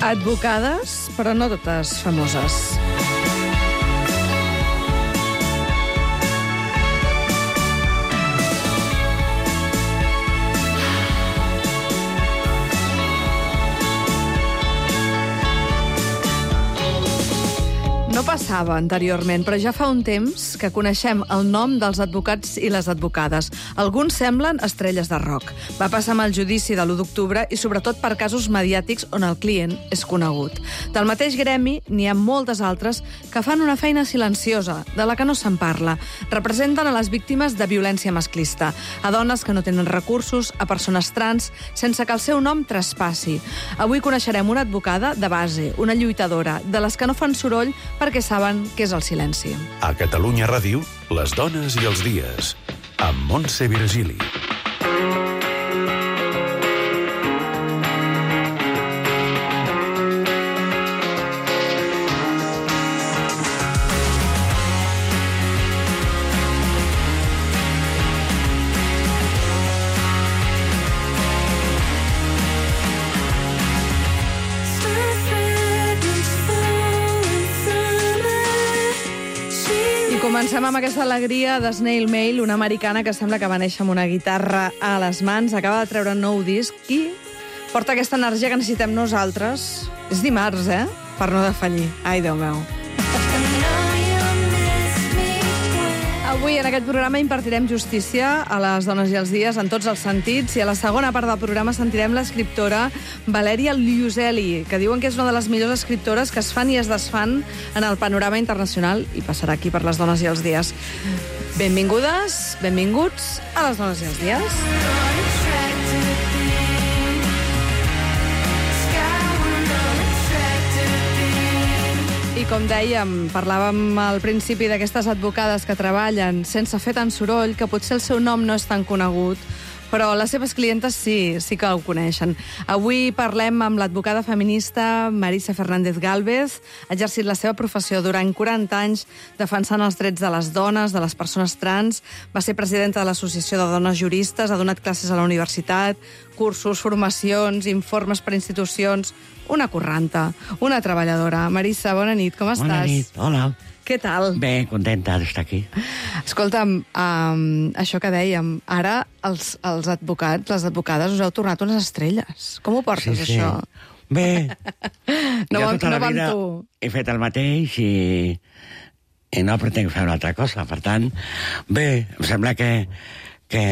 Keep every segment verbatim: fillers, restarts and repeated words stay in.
Advocades, però no totes famoses. No passava anteriorment, però ja fa un temps que coneixem el nom dels advocats i les advocades. Alguns semblen estrelles de rock. Va passar amb el judici de l'u d'octubre i sobretot per casos mediàtics on el client és conegut. Del mateix gremi n'hi ha moltes altres que fan una feina silenciosa, de la que no se'n parla. Representen a les víctimes de violència masclista, a dones que no tenen recursos, a persones trans, sense que el seu nom traspassi. Avui coneixerem una advocada de base, una lluitadora, de les que no fan soroll perquè saben què és el silenci. A Catalunya Ràdio, les dones i els dies, amb Montse Virgili. Comencem amb aquesta alegria de Snail Mail, una americana que sembla que va néixer amb una guitarra a les mans, acaba de treure un nou disc i porta aquesta energia que necessitem nosaltres. És dimarts, eh? Per no defallir. Ai, Déu meu. Avui en aquest programa impartirem justícia a les dones i els dies en tots els sentits i a la segona part del programa sentirem l'escriptora Valeria Luiselli, que diuen que és una de les millors escriptores que es fan i es desfan en el panorama internacional i passarà aquí per les dones i els dies. Benvingudes, benvinguts a les dones i els dies. I com dèiem, parlàvem al principi d'aquestes advocades que treballen sense fer tant soroll, que potser el seu nom no és tan conegut, però les seves clientes sí, sí que ho coneixen. Avui parlem amb l'advocada feminista Marisa Fernández Gálvez. Ha exercit la seva professió durant quaranta anys defensant els drets de les dones, de les persones trans. Va ser presidenta de l'Associació de Dones Juristes, ha donat classes a la universitat, cursos, formacions, informes per institucions. Una corranta, una treballadora. Marisa, bona nit, com estàs? Bona nit, hola. Què tal? Bé, contenta d'estar aquí. Escolta'm, um, això que dèiem, ara els, els advocats, les advocades, us heu tornat unes estrelles. Com ho portes, sí, sí. això? Bé, no jo va, tota no la va vida amb tu. he fet el mateix i, i no pretenc fer una altra cosa. Per tant, bé, em sembla que, que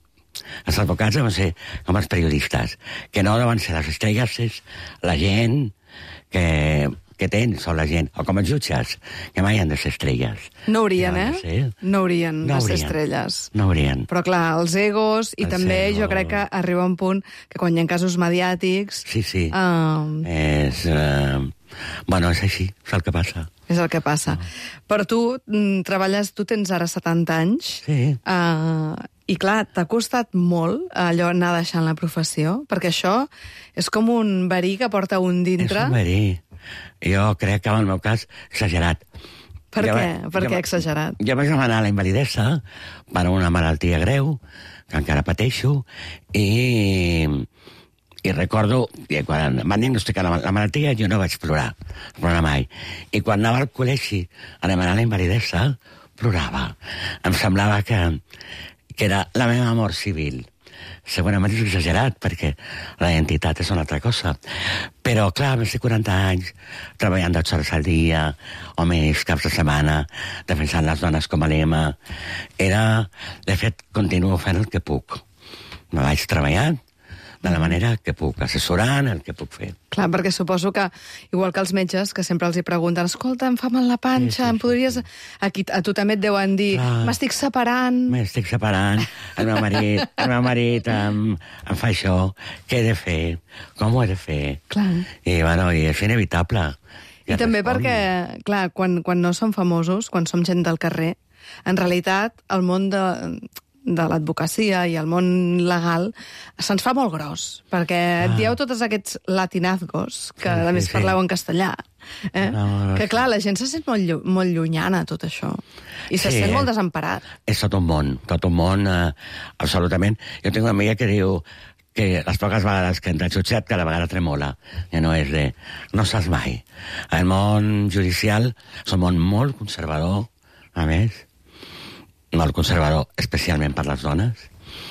els advocats deuen ser com els periodistes, que no deuen ser les estrelles, és la gent que... que tens, o la gent, o com els jutges, que mai han de ser estrelles. No haurien, no eh? Ser. No haurien no de ser haurien. estrelles. No haurien. Però clar, els egos, i Els també egos. jo crec que arriba un punt que quan hi ha casos mediàtics... Sí, sí. Uh, és... Uh, bueno, és així, és el que passa. És el que passa. No. Però tu mm, treballes, tu tens ara setanta anys. Sí. Uh, I clar, t'ha costat molt allò anar deixant la professió? Perquè això és com un verí que porta un dintre. És un verí. Jo crec que en el meu cas exagerat. Per jo, què? Per jo, què exagerat? Jo vaig demanar la invalidesa per una malaltia greu, que encara pateixo, i, i recordo que quan em van diagnosticar la, la malaltia jo no vaig plorar, no plorar mai. I quan anava al col·legi a demanar la invalidesa, plorava. Em semblava que, que era la meva mort civil. Segurament és exagerat, perquè la identitat és una altra cosa. Però, clar, més de quaranta anys, treballant dotze hores al dia, o més, caps de setmana, defensant les dones com a lema. Era, de fet, continuo fent el que puc. Me vaig treballant de la manera que puc, assessorant el que puc fer. Clar, perquè suposo que, igual que els metges, que sempre els hi pregunten, escolta, em fa mal la panxa, sí, sí, em podries... Sí. Aquí, a tu també et deuen dir, m'estic separant... M'estic separant, el meu marit, el meu marit em, em fa això, què he de fer, com ho he de fer... Clar. I, bueno, i és inevitable. I, I també respon... perquè, clar, quan, quan no som famosos, quan som gent del carrer, en realitat, el món de... de l'advocacia i el món legal se'ns fa molt gros, perquè ah. et dieu tots aquests latinazgos, que sí, a més sí, parleu en castellà, eh? no, no, que clar, la gent se sent molt, llu molt llunyana tot això, i se sí, sent molt desemparat. És tot un món, tot un món, eh, absolutament. Jo tinc una amiga que diu que les poques vegades que entra jutjat, cada vegada tremola. Ja no és de... No saps mai. El món judicial és un món molt conservador, a més, molt conservador, especialment per les dones,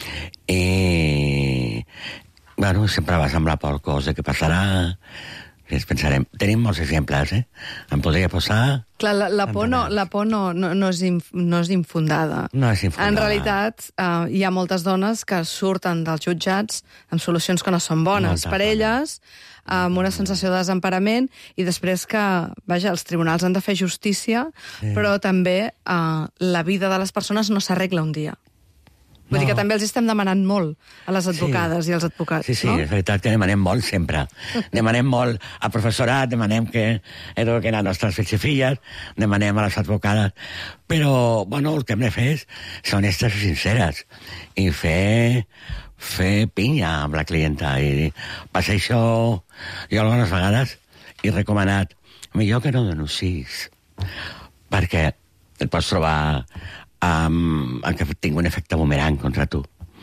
i... Bueno, sempre va semblar por cosa que passarà... I ens pensarem... Tenim molts exemples, eh? Em podria posar... Clar, la, la por, no, la por no, no, no, és inf, no és infundada. No és infundada. En realitat, eh, hi ha moltes dones que surten dels jutjats amb solucions que no són bones Moltes per elles, amb una sensació de desemparament, i després que, vaja, els tribunals han de fer justícia, sí. però també eh, la vida de les persones no s'arregla un dia. Vull no. dir que també els estem demanant molt a les advocades sí. i als advocats, sí, sí, no? Sí, és veritat que demanem molt sempre. Demanem molt al professorat, demanem que eduquen a nostres fills i filles, demanem a les advocades, però, bueno, el que hem de fer és ser honestes i sinceres i fer, fer pinya amb la clienta. I passa això, jo algunes vegades he recomanat, millor que no denunciïs, perquè et pots trobar Um, que tingui un efecte bumerang contra tu.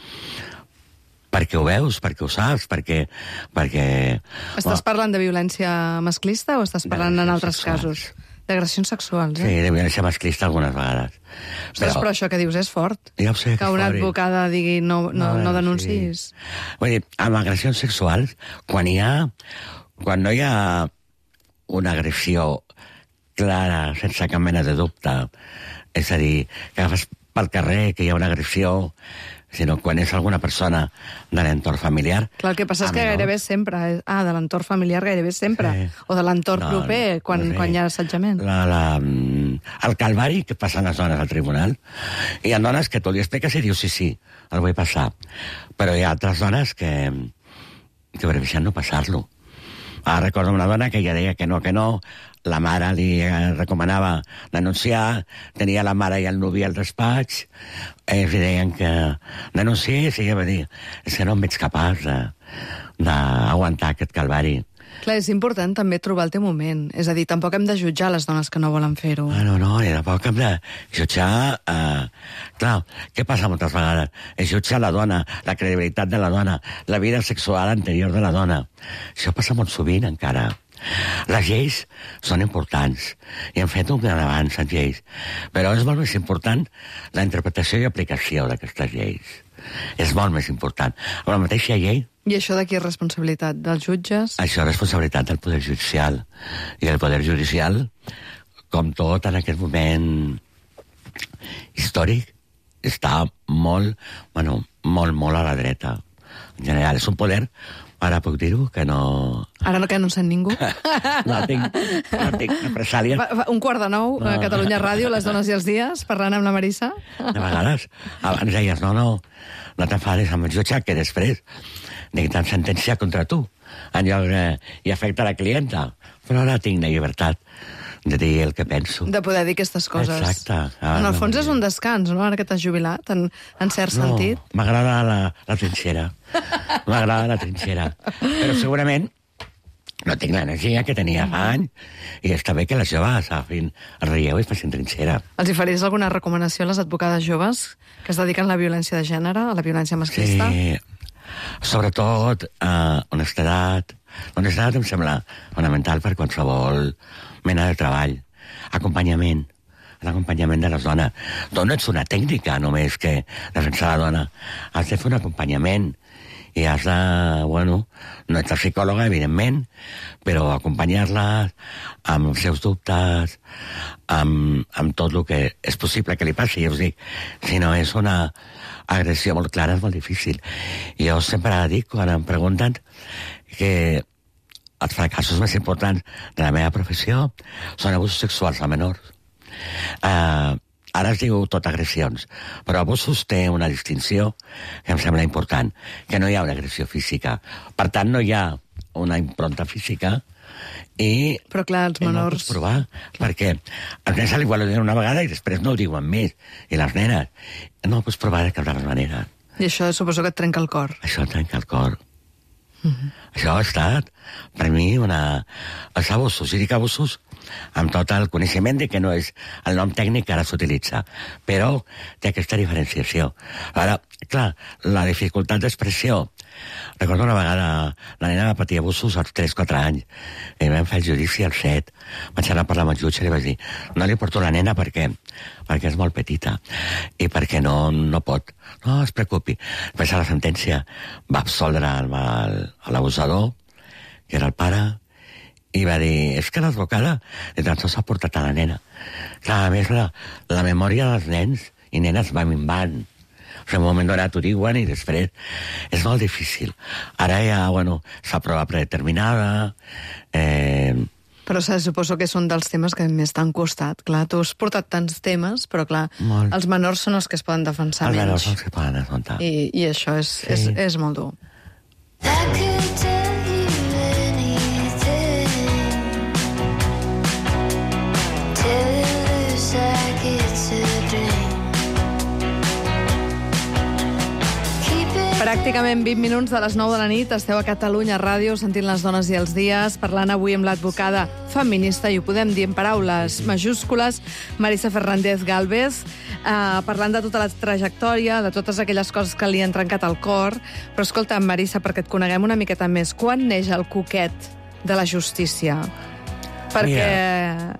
Perquè ho veus, perquè ho saps, perquè... perquè estàs bueno, parlant de violència masclista o estàs parlant en altres sexuals. casos? D'agressions sexuals, eh? Sí, de violència masclista algunes vegades. Ostres, però, però això que dius és fort. Ja ho sé, que una advocada digui no, no, no, no denuncis. Sí. Vull dir, amb agressions sexuals, quan hi ha... Quan no hi ha una agressió clara, sense cap mena de dubte, és a dir, que agafes pel carrer que hi ha una agressió, sinó quan és alguna persona de l'entorn familiar. Clar, el que passa és que gairebé sempre... Ah, de l'entorn familiar gairebé sempre. Sí. O de l'entorn no, proper, quan, no, quan hi ha assetjament. La, la, el calvari que passen les dones al tribunal. Hi ha dones que tu li expliques i dius sí, sí, el vull passar. Però hi ha altres dones que, que prefereixen no passar-lo. Ah, recordo una dona que ja deia que no, que no, la mare li recomanava denunciar, tenia la mare i el nuvi al despatx, ells li deien que denunciés, i ella va dir, és que no em veig capaç d'aguantar aquest calvari. Clar, és important també trobar el teu moment. És a dir, tampoc hem de jutjar les dones que no volen fer-ho. Ah, no, no, tampoc hem de jutjar... Eh, clar, què passa moltes vegades? És jutjar la dona, la credibilitat de la dona, la vida sexual anterior de la dona. Això passa molt sovint, encara. Les lleis són importants i hem fet un gran avanç en lleis, però és molt més important la interpretació i aplicació d'aquestes lleis. És molt més important. Amb la mateixa llei... I això de qui és responsabilitat? Dels jutges? Això és responsabilitat del Poder Judicial. I el Poder Judicial, com tot en aquest moment històric, està molt, bueno, molt, molt a la dreta. En general, és un poder... Ara puc dir-ho, que no... Ara no que no en sent ningú? no, tinc, no tinc represàlies. Un quart de nou, no. A Catalunya Ràdio, Les dones i els dies, parlant amb la Marisa. De vegades, abans deies, no, no, no t'enfades amb el jutge, que després dicten sentència contra tu, en lloc de... i afecta la clienta. Però ara tinc la llibertat de dir el que penso. De poder dir aquestes coses. Exacte. Ah, en el fons és un descans, no?, ara que t'has jubilat, en, en cert no, sentit. M'agrada la, la trinxera. M'agrada la trinxera. Però segurament no tinc l'energia que tenia fa anys i està bé que les joves agafin el relleu i facin trinxera. Els hi faries alguna recomanació a les advocades joves que es dediquen a la violència de gènere, a la violència masclista? Sí, sobretot eh, honestedat. Honestedat em sembla fonamental per qualsevol mena de treball. Acompanyament. L'acompanyament de les dones. Tu no ets una tècnica només que defensar la dona. Has de fer un acompanyament i has de, bueno, no ets la psicòloga, evidentment, però acompanyar-les amb els seus dubtes, amb, amb tot el que és possible que li passi. Ja us dic, si no és una agressió molt clara, és molt difícil. Jo sempre dic, quan em pregunten, que els fracassos més importants de la meva professió són abusos sexuals a menors. Uh, ara es diu tot agressions, però abusos té una distinció que em sembla important, que no hi ha una agressió física. Per tant, no hi ha una impronta física i... Però clar, els menors... No ho pots provar, clar. Perquè els nens igual ho diuen una vegada i després no ho diuen més. I les nenes no ho pots provar de cap de les maneres. I això suposo que et trenca el cor. Això et trenca el cor. Uh-huh. això ha estat, per mi, una... els abusos, i dic abusos amb tot el coneixement de que no és el nom tècnic que ara s'utilitza, però té aquesta diferenciació. Ara, clar, la dificultat d'expressió. Recordo una vegada, la nena va patir abusos als tres quatre anys, i vam fer el judici als set. Vaig anar a parlar amb el jutge i li vaig dir, no li porto la nena perquè, perquè és molt petita, i perquè no, no pot. No es preocupi. Després a la sentència va absoldre l'abusador, que era el pare, i va dir, és que l'advocada de tan sols ha portat a la nena. Clar, a més, la, la memòria dels nens i nenes va minvant. O sigui, en un moment donat ho diuen i després és molt difícil. Ara ja, bueno, s'ha prova predeterminada... Eh... Però se suposo que són dels temes que més t'han costat. Clar, tu has portat tants temes, però clar, molt. Els menors són els que es poden defensar els menys. Els menors són els que poden defensar. I, i això és, sí. és, és molt dur. Pràcticament vint minuts de les nou de la nit, esteu a Catalunya Ràdio sentint Les dones i els dies, parlant avui amb l'advocada feminista, i ho podem dir en paraules majúscules, Marisa Fernández Galvez, eh, parlant de tota la trajectòria, de totes aquelles coses que li han trencat el cor. Però escolta, Marisa, perquè et coneguem una miqueta més, quan neix el coquet de la justícia? Perquè... Mira,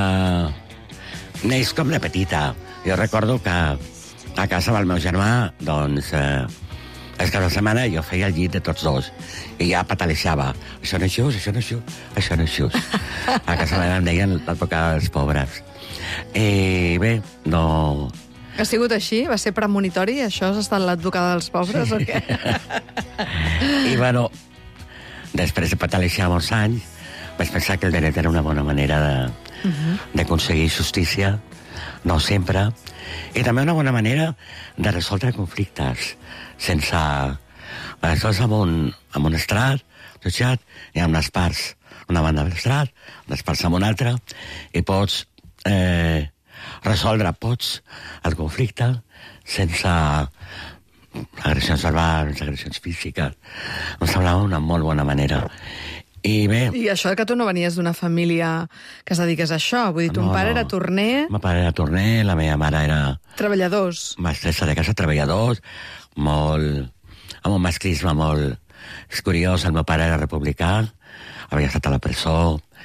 uh, neix com de petita. Jo recordo que a casa amb el meu germà, doncs... Uh, és que la setmana jo feia el llit de tots dos i ja patalejava. Això no és just, això no és just, això no és just. A casa meva em deien l'advocada dels pobres. I bé, no... Ha sigut així? Va ser premonitori? Això has estat l'advocada dels pobres sí. o què? I bueno, després de patalejar molts anys, vaig pensar que el dret era una bona manera de, uh-huh. d'aconseguir justícia, no sempre, i també una bona manera de resoldre conflictes sense... Aleshores, amb un, amb un estrat, jutjat, i amb les parts, una banda de l'estrat, les parts amb una altra, i pots eh, resoldre, pots, el conflicte sense agressions verbals, agressions físiques. Em semblava una molt bona manera. I bé... I això que tu no venies d'una família que es dediqués a això. Vull dir, ton no, pare no. era torner... El meu pare era torner, la meva mare era... Treballadors. Mestressa de casa, treballadors, molt... amb un masclisme molt... És curiós, el meu pare era republicà, havia estat a la presó,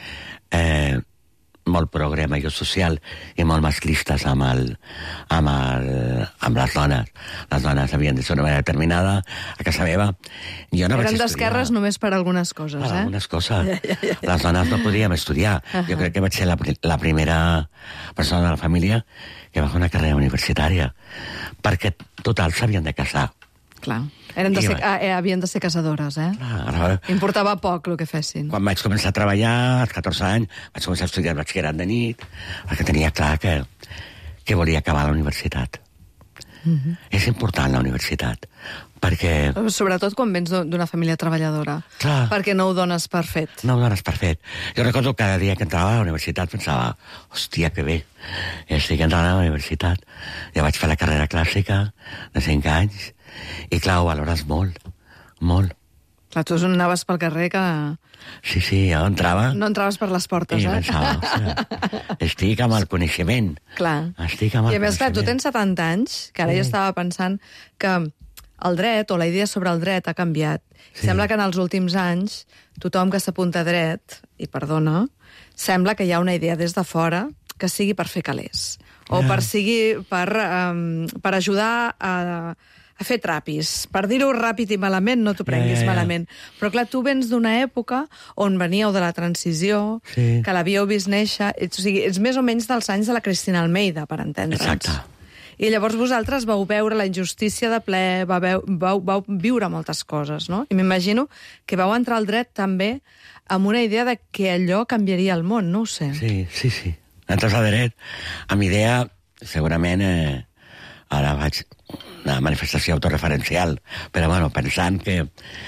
eh, molt progre, major social, i molt masclistes amb, el, amb, el, amb les dones. Les dones havien de ser una manera determinada a casa meva. Jo no Eren d'esquerres només per algunes coses, per eh? algunes coses. Ja, ja, ja. Les dones no podíem estudiar. Uh-huh. Jo crec que vaig ser la, la primera persona de la família que va fer una carrera universitària, perquè total s'havien de casar. Clar. Eren de ser, ah, eh, havien de ser casadores, eh? Clar. Importava poc el que fessin. Quan vaig començar a treballar, als catorze anys, vaig començar a estudiar el batxillerat de nit, perquè tenia clar que, que volia acabar la universitat. Uh-huh. És important la universitat, perquè... Sobretot quan vens d'una família treballadora. Clar. Perquè no ho dones per fet. No ho dones per fet. Jo recordo que cada dia que entrava a la universitat pensava, hòstia, que bé, estic entrant a la universitat. Ja vaig fer la carrera clàssica de cinc anys, i clar, ho valores molt, molt. Clar, tu anaves pel carrer que... Sí, sí, jo entrava... No entraves per les portes, i eh? I pensava, estic amb el coneixement. Clar. Estic amb el I a més, clar, tu coneixement. tens setanta anys, que ara sí. jo estava pensant que el dret, o la idea sobre el dret, ha canviat. Sí. Sembla que en els últims anys, tothom que s'apunta a dret, i perdona, sembla que hi ha una idea des de fora que sigui per fer calés. O yeah. per, sigui, per, um, per ajudar a... a fer trapis. Per dir-ho ràpid i malament, no t'ho prenguis yeah, yeah, yeah. malament. Però clar, tu vens d'una època on veníeu de la transició, sí. que l'havíeu vist néixer, ets, o sigui, ets més o menys dels anys de la Cristina Almeida, per entendre'ns. Exacte. I llavors vosaltres vau veure la injustícia de ple, vau, vau, vau viure moltes coses, no? I m'imagino que vau entrar al dret també amb una idea de que allò canviaria el món, no ho sé. Sí, sí, sí. Entres al dret amb idea, segurament, eh, ara vaig... una manifestació autoreferencial, però bueno, pensant que,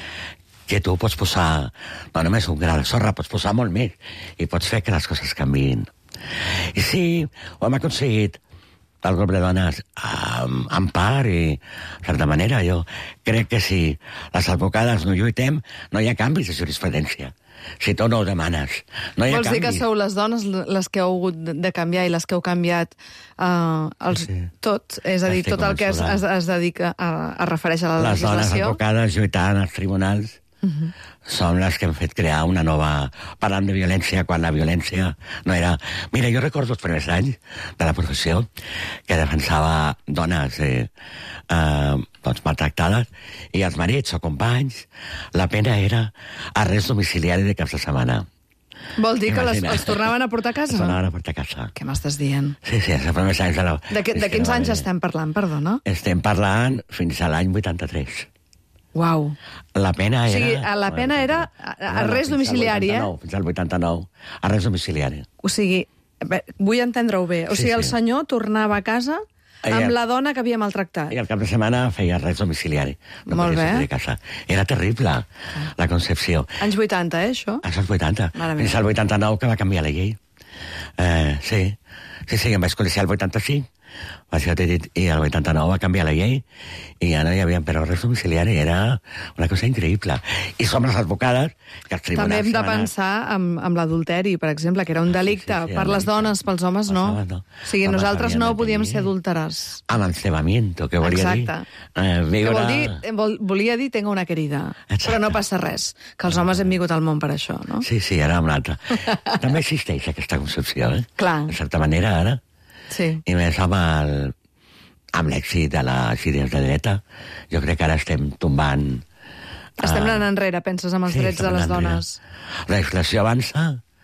que tu pots posar no només un gra de sorra, pots posar molt més i pots fer que les coses canviïn. I sí, ho hem aconseguit del grup de dones amb, amb part i, de certa manera, jo crec que si les advocades no lluitem, no hi ha canvis de jurisprudència. Si tu no ho demanes, no hi ha Vols canvis. dir que sou les dones les que heu hagut de canviar i les que heu canviat uh, els, Sí. tot? És a dir, Estic tot el que es, es, es dedica a, a refereix a la Les dones legislació? advocades lluitant als tribunals uh-huh. són les que han fet crear una nova... Parlant de violència, quan la violència no era... Mira, jo recordo els primers anys de la professió que defensava dones eh, eh, doncs maltractades i els marits o companys, la pena era arrest domiciliari de caps de setmana. Vol dir que les, Imagina't. els tornaven a portar a casa? Els tornaven a portar a casa. Què m'estàs dient? Sí, sí, els primers anys de la... De, que, és de que quins no va anys haver- estem parlant, perdona? Estem parlant fins a l'any vuitanta-tres. Uau. La pena O era... sigui, a la pena era arrest domiciliari, eh? Fins al vuitanta-nou. Arrest domiciliari. O sigui, bé, vull entendre-ho bé. O Sí, sigui, el sí. senyor tornava a casa I amb el- la dona que havia maltractat. I al cap de setmana feia arrest domiciliari. No Molt podia bé. sortir de casa. Era terrible, la concepció. Anys vuitanta, eh, això? Als anys vuitanta. Mare meva. Fins al vuitanta-nou que va canviar la llei. Eh, sí, sí, sí, em vaig conèixer el vuitanta-cinc, vaig ser dit, i el vuitanta-nou va canviar la llei i ja no hi havia, però res domiciliari era una cosa increïble. I som les advocades que els tribunals... També hem de van a- pensar amb, amb l'adulteri, per exemple, que era un delicte sí, sí, per el les delicte. dones, pels homes no. Els homes no. O sigui, Homes nosaltres havien no de podíem tenir- ser adúlteres. Amancebamiento, que volia Exacte. dir... Eh, Que viure... vol dir, eh, vol, volia dir tengo una querida. Exacte. Però no passa res, que els homes hem vingut al món per això, no? Sí, sí, era una altra. També existeix aquesta concepció, eh? Clar. De certa manera, ara. Sí. I més amb el amb l'èxit de les idees de dreta, jo crec que ara estem tombant... Estem eh, anant enrere, penses, amb els sí, drets de estem les anant dones. enrere. La legislació avança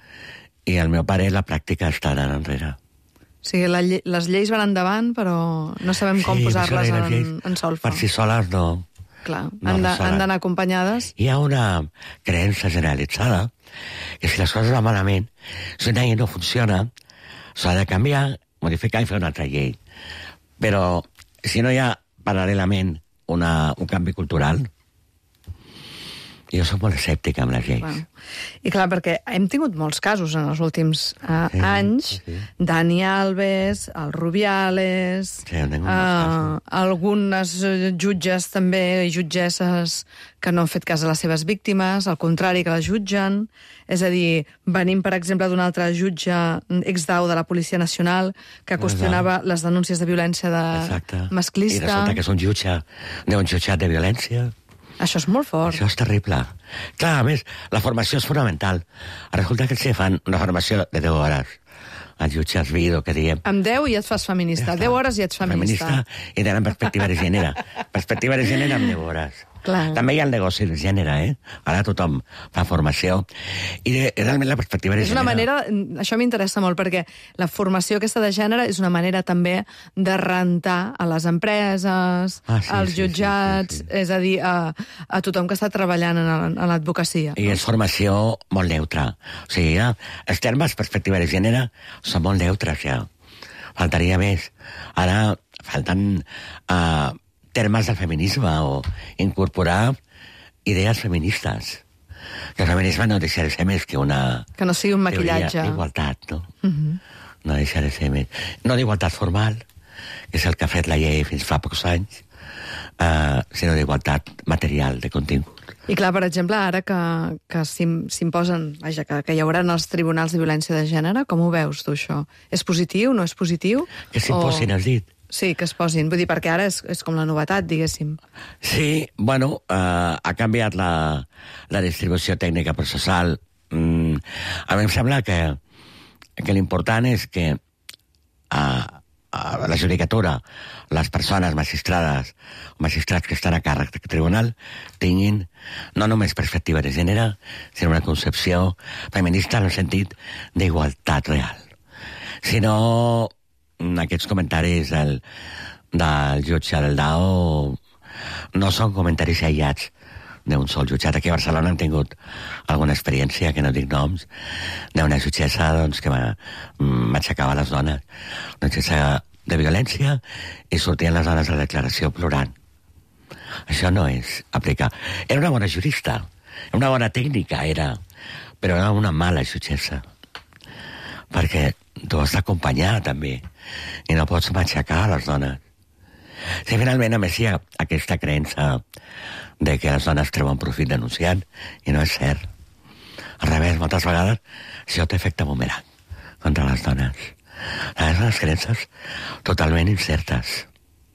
i el meu pare la pràctica està anant enrere. O sigui, la, lle- les lleis van endavant, però no sabem com Sí, posar-les això de les en, lleis, en solfa. Per si soles no... Clar, no han de- resolen. han d'anar acompanyades. Hi ha una creença generalitzada que si les coses van malament, si una llei no funciona, s'ha de canviar, modificar i fer una altra llei. Però si no hi ha paral·lelament una, un canvi cultural, jo soc molt escèptic amb les lleis. Bueno. I clar, perquè hem tingut molts casos en els últims uh, Sí, anys. sí. Dani Alves, el Rubiales... Sí, hem tingut molts casos. algunes eh, jutges també i jutgesses que no han fet cas a les seves víctimes, al contrari, que les jutgen. És a dir, venim, per exemple, d'un altre jutge ex-dau de la Policia Nacional que qüestionava les denúncies de violència de Exacte. I masclista. resulta que és un jutge d'un jutjat de violència. Això és molt fort. Això és terrible. Clar, a més, la formació és fonamental. Resulta que ells fan una formació de deu hores. Els jutges Vido, que diem. Amb deu i et fas feminista. Ja està. deu hores i ets feminista. Feminista i tenen perspectiva de gènere. Perspectiva de gènere amb deu hores. Clar. També hi ha el negoci de gènere, eh? Ara tothom fa formació. I de, realment la perspectiva de És gènere... una manera... Això m'interessa molt, perquè la formació aquesta de gènere és una manera també de rentar a les empreses, Ah, sí, als sí, jutjats, sí, sí, és a dir, a, a tothom que està treballant en, el- en l'advocacia. I és formació molt neutra. O sigui, ja, els termes perspectiva de gènere són molt neutres, ja. Faltaria més. Ara falten uh, termes del feminisme o incorporar idees feministes. Que el feminisme no deixa de ser més que una... Que no sigui un maquillatge. teoria d'igualtat, no? Uh -huh. No deixa de ser més... No d'igualtat formal, que és el que ha fet la llei fins fa pocs anys, uh, sinó d'igualtat material, de contingut. I clar, per exemple, ara que, que s'im- s'imposen, vaja, que, que hi haurà els tribunals de violència de gènere, com ho veus, tu, això? És positiu, no és positiu? Que s'imposin, O- has dit? Sí, que es posin. Vull dir, perquè ara és, és com la novetat, diguéssim. Sí, bueno, eh, ha canviat la, la distribució tècnica processal. Mm, a mi em sembla que, que l'important és que a, a la judicatura, les persones magistrades o magistrats que estan a càrrec del tribunal tinguin no només perspectiva de gènere, sinó una concepció feminista en el sentit d'igualtat real. Sinó aquests comentaris del, del jutge del D A O no són comentaris aïllats d'un sol jutjat. Aquí a Barcelona hem tingut alguna experiència, que no dic noms, d'una jutgessa doncs, que m'aixecava les dones. Una jutgessa de violència i sortien les dones a la declaració plorant. Això no és aplicar. Era una bona jurista, una bona tècnica, era, però era una mala jutgessa. Perquè tu has d'acompanyar, també. I no pots matxacar les dones. Si finalment, a més, hi ha aquesta creença de que les dones treuen profit denunciant, i no és cert. Al revés, moltes vegades, això té efecte bumerang contra les dones. Són les creences totalment incertes.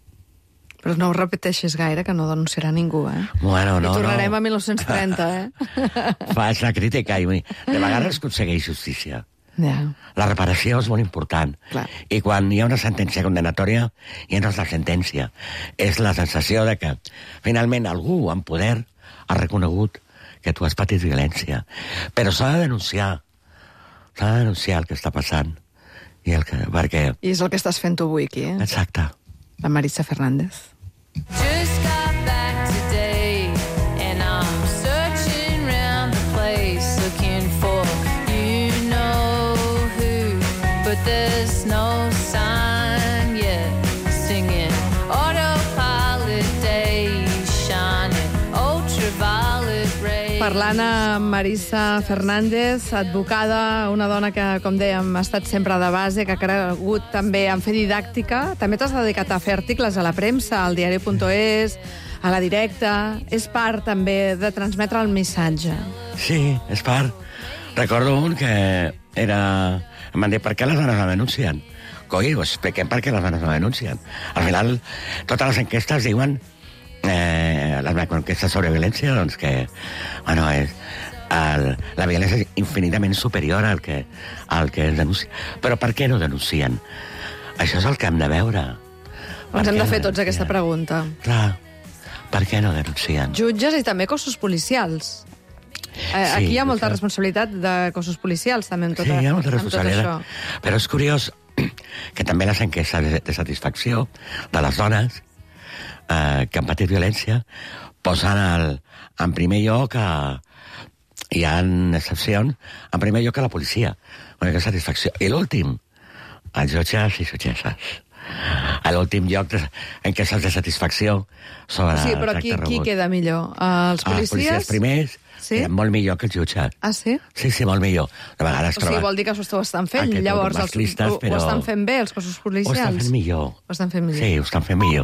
Però no ho repeteixis gaire, que no denunciarà ningú, eh? Bueno, no, I tornarem no. a mil nou-cents trenta, eh? Faig la crítica i de vegades aconsegueix justícia. Ja. La reparació és molt important. Clar. I quan hi ha una sentència condenatòria, ja no és la sentència. És la sensació de que finalment algú amb poder ha reconegut que tu has patit violència. Però s'ha de denunciar. S'ha de denunciar el que està passant. I el que, perquè... I és el que estàs fent tu avui aquí, eh? Exacte. La Marisa Fernández. Just got back today and I'm searching around the place looking for you know who, but there's no sign yet. Singing autopilot days shining ultraviolet rays. Parlant amb Marisa Fernández, advocada, una dona que, com dèiem, ha estat sempre de base, que ha cregut també en fer didàctica. També t'has dedicat a fer articles a la premsa, al diari punt es, a la Directa. És part, també, de transmetre el missatge. Sí, és part. Recordo un que era... Em van dir, per què les dones no denuncien? Coi, us expliquem per què les dones no denuncien. Al final, totes les enquestes diuen... Eh, les enquestes sobre violència, doncs que... Bueno, és... El, la violència és infinitament superior al que, al que es denuncia. Però per què no denuncien? Això és el que hem de veure. Per Ens hem què de no fer tots denuncien? aquesta pregunta. Clar, per què no denuncien? Jutges i també cossos policials. Eh, Sí, aquí hi ha molta això. responsabilitat de cossos policials, també, en tot, Sí, hi ha molta en tot responsabilitat. això. Però és curiós que també les enquestes de, de satisfacció de les dones eh, que han patit violència posen el, en primer lloc a, hi ha excepcions, en primer lloc a la policia, una que satisfacció. I l'últim, els jutges i jutgesses. A l'últim lloc de, en què se'ls de satisfacció sobre Sí, el però tracte qui, qui rebut. queda millor? Uh, els Ah, els policies policies? primers Sí? eren molt millor que els jutges. Ah, sí? Sí, sí, molt millor. De vegades O sigui, troba- vol dir que ho estan fent. Aquest Llavors, els, masclistes, ho, però- ho estan fent bé, els cossos Ho policials? estan fent millor. Ho estan fent millor. Sí, ho estan fent millor.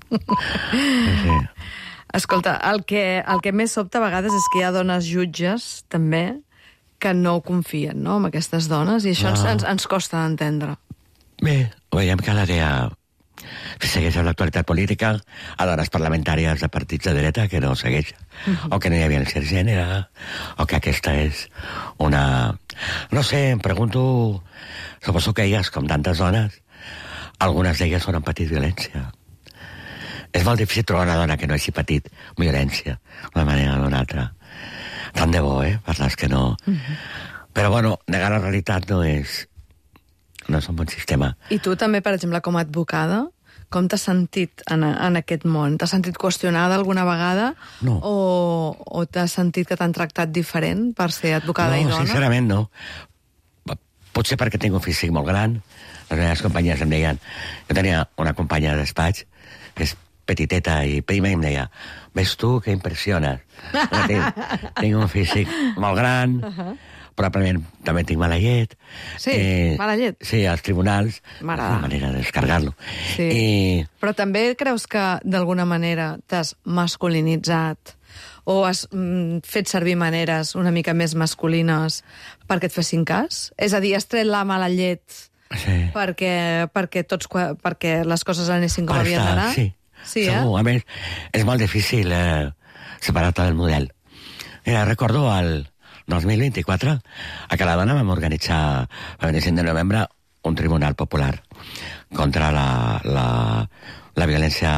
sí, sí. Escolta, el que, el que més sobta a vegades és que hi ha dones jutges, també, que no confien, no?, en aquestes dones, i això ens, No. ens, ens costa d'entendre. Bé, ho veiem cada dia. Si segueix amb l'actualitat política, a dones parlamentàries de partits de dreta que no segueix, o que no hi ha violència de gènere, o que aquesta és una... No sé, em pregunto... Suposo que elles, com tantes dones, algunes d'elles no han patit violència. És molt difícil trobar una dona que no hagi patit violència, d'una manera o d'una altra. Tant de bo, eh, per les que no... Però, bueno, negar la realitat no és... No és un bon sistema. I tu també, per exemple, com a advocada, com t'has sentit en, en aquest món? T'has sentit qüestionada alguna vegada? No. O, o t'has sentit que t'han tractat diferent per ser advocada i No, dona? sincerament no. Potser perquè tinc un físic molt gran. Les meves companyes em deien... Jo tenia una companya de despatx que és petiteta i prima i em deia, ves tu que impressiones. tinc, tinc un físic molt gran, uh-huh. probablement també tinc mala llet. Sí, mala llet? Sí, als tribunals. Mare. És una manera de descargar-lo. Sí. I... Però també creus que, d'alguna manera, t'has masculinitzat o has mm, fet servir maneres una mica més masculines perquè et fessin cas? És a dir, has tret la mala llet Sí. perquè, perquè, tots, perquè les coses anessin com Per havien estar, d'anar? Sí, sí segur. eh? A més, és molt difícil eh, separar-te del model. Mira, recordo el dos mil vint-i-quatre a Caladona vam organitzar el vint-i-cinc de novembre un tribunal popular contra la, la, la violència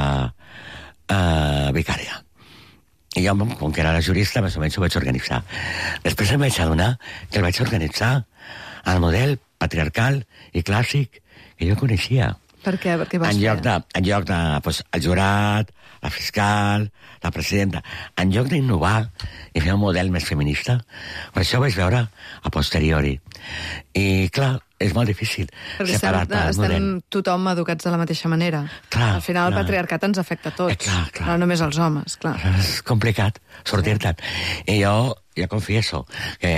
eh, vicària. I jo, com que era la jurista, més o menys ho vaig organitzar. Després em vaig adonar que el vaig organitzar al model patriarcal i clàssic que jo coneixia. Per què? Per què vas En fer? lloc de, en lloc de pues, el jurat, la fiscal, la presidenta, en lloc d'innovar i fer un model més feminista, per això ho vaig veure a posteriori. I, clar, és molt difícil Perquè separar-te estem, del estem model. tothom educats de la mateixa manera. Clar, Al final clar. el patriarcat ens afecta a tots, Eh, clar, clar. no només als homes, clar. És complicat sortir-te'n. I jo jo confieso que,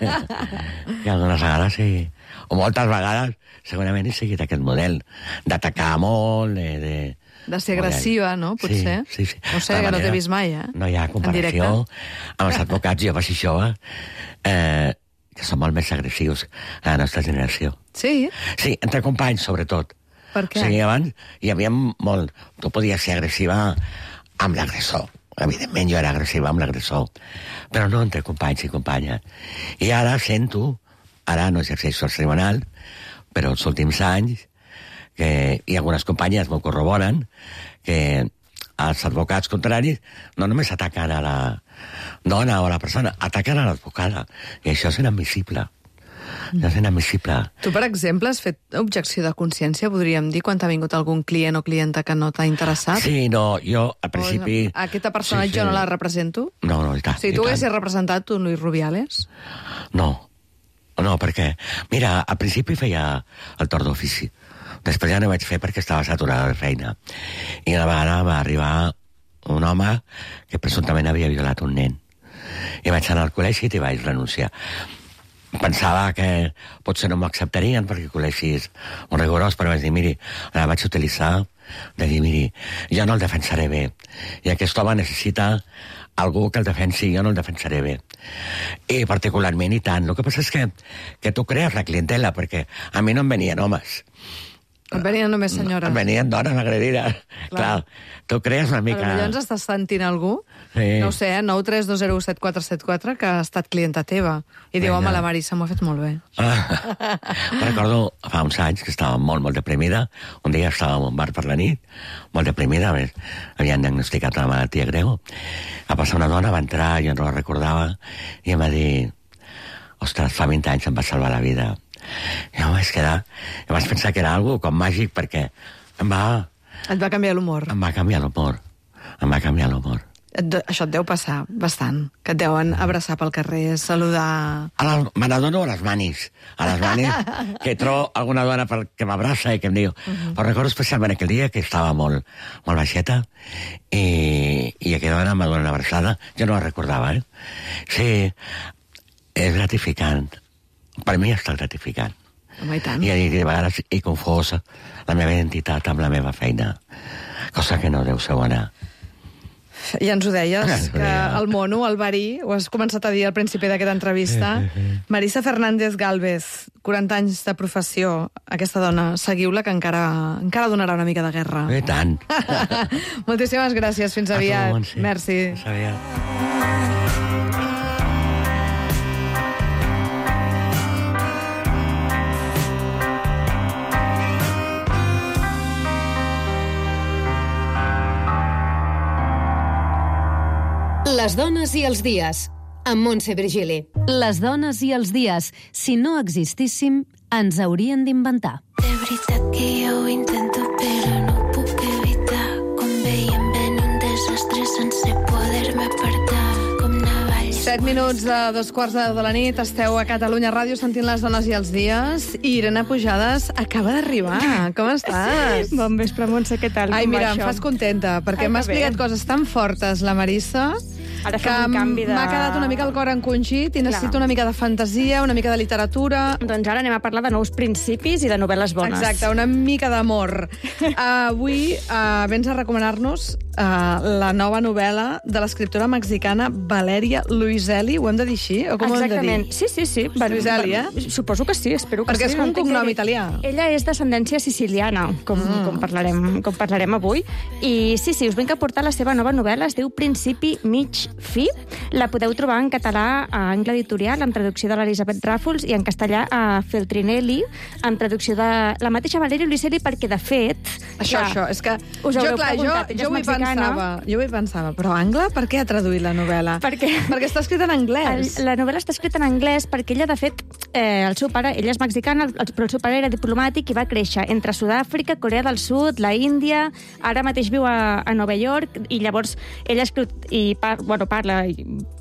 que algunes vegades sí, o moltes vegades segurament he seguit aquest model d'atacar molt, de... de De ser agressiva, no? Potser. Sí, sí, sí. No sé, que no t'he vist mai, eh? No hi ha comparació amb els advocats joves i joves, eh, que són molt més agressius a la nostra generació. Sí? Sí, entre companys, sobretot. Per què? O sigui, abans hi havia molt... Tu podies ser agressiva amb l'agressor. Evidentment, jo era agressiva amb l'agressor. Però no entre companys i companyes. I ara sento, ara no exerceixo al tribunal, però els últims anys, que, i algunes companyes m'ho corroboren, que els advocats contraris no només ataquen a la dona o a la persona, ataquen a l'advocada. I això és inadmissible. Mm. És inadmissible. Tu, per exemple, has fet objecció de consciència, podríem dir, quan t'ha vingut algun client o clienta que no t'ha interessat? Sí, no, jo al principi... O aquesta persona sí, sí. jo no la represento? No, no, i tant. Si i tu tant. haguessis representat tu, Luis Rubiales? No, no, perquè... Mira, al principi feia el torn d'ofici. Després ja no vaig fer perquè estava saturada de feina. I una vegada va arribar un home que presumptament havia violat un nen. I vaig anar al col·legi i vaig renunciar. Pensava que potser no m'ho acceptarien perquè el col·legi és molt rigorós, però vaig dir, miri, la vaig utilitzar de dir, miri, jo no el defensaré bé. I aquest home necessita algú que el defensi, jo no el defensaré bé. I particularment i tant. El que passa és que, que tu crees la clientela, perquè a mi no em venien homes. Et venien només senyores. Em venien dones agredides. Clar. Clar, tu crees una mica... Potser ens estàs sentint algú, Sí. no ho sé, eh? nou tres dos zero set quatre set quatre, que ha estat clienta teva. I diu, Vinga. home, la Marisa m'ho ha fet molt bé. Ah, recordo fa uns anys que estava molt, molt deprimida. Un dia estava en un bar per la nit, molt deprimida, a més, havien diagnosticat una malaltia greu. Va passar una dona, va entrar, jo no la recordava, i em va dir, ostres, fa vint anys em va salvar la vida. I em vaig quedar, i vaig pensar que era algo com màgic, perquè em va, Et va canviar l'humor. em va canviar l'humor. Em va canviar l'humor. Et de- Això et deu passar bastant, que et deuen abraçar pel carrer, saludar... A la, me n'adono a les manis. A les manis, que trobo alguna dona per, que m'abraça i que em diu... Uh -huh. Però recordo especialment aquell dia que estava molt, molt baixeta i, i aquella dona m'ha donat una abraçada. Jo no la recordava, eh? Sí, és gratificant. Per mi està gratificant. Home, i tant. I, i de vegades he confós la meva identitat amb la meva feina. Cosa que no deu ser bona. Ja ens ho deies, Ja ens ho que deia. el mono, el verí, ho has començat a dir al principi d'aquesta entrevista. Sí, sí, sí. Marisa Fernández Gálvez, quaranta anys de professió, aquesta dona, seguiu-la, que encara, encara donarà una mica de guerra. I tant. Moltíssimes gràcies, fins A tu, aviat. Montse. Merci. Fins aviat. Les dones i els dies, amb Montse Virgili. Les dones i els dies, si no existíssim, ens haurien d'inventar. De veritat que jo ho intento, però no puc evitar. Com veiem ben un desastre sense poder-me apartar. Com navalles... Set minuts de dos quarts de deu de la nit, esteu a Catalunya Ràdio sentint les dones i els dies, i Irene Pujades acaba d'arribar. Com estàs? Bon vespre, Montse, què tal? Ai, Com va mira, em això? fas contenta, perquè Ai, m'ha que bé. explicat coses tan fortes, la Marisa, Ara que fem un canvi de... m'ha quedat una mica el cor encongit i necessito una mica de fantasia, una mica de literatura... Doncs ara anem a parlar de nous principis i de novel·les bones. Exacte, una mica d'amor. Uh, avui uh, vens a recomanar-nos uh, la nova novel·la de l'escriptora mexicana Valeria Luiselli. Ho hem de dir així? O com Exactament. ho hem de dir? Sí, sí, sí. Va- Luiselli, va- eh? Suposo que sí, espero que Perquè sí. és un entenc cognom que- italià. Ella és d'ascendència siciliana, com, mm. com, parlarem, com parlarem avui. I sí, sí, us vinc a portar la seva nova novel·la, es diu Principi mig fi. La podeu trobar en català a Angle Editorial, amb traducció de l'Elisabet Ràfols, i en castellà a Feltrinelli, amb traducció de la mateixa Valeria Luiselli, perquè, de fet... Això, clar, això, és que us jo, haureu clar, jo, preguntat, ella jo és ho hi mexicana. pensava, jo ho hi pensava, però Angle, per què ha traduït la novel·la? Perquè- Perquè està escrita en El, anglès. la novel·la està escrita en anglès perquè ella, de fet, eh, el seu pare, ella és mexicana, el- però el seu pare era diplomàtic i va créixer entre Sud-àfrica, Corea del Sud, la Índia, ara mateix viu a, a Nova York, i llavors ella escriu i par, bueno, parla i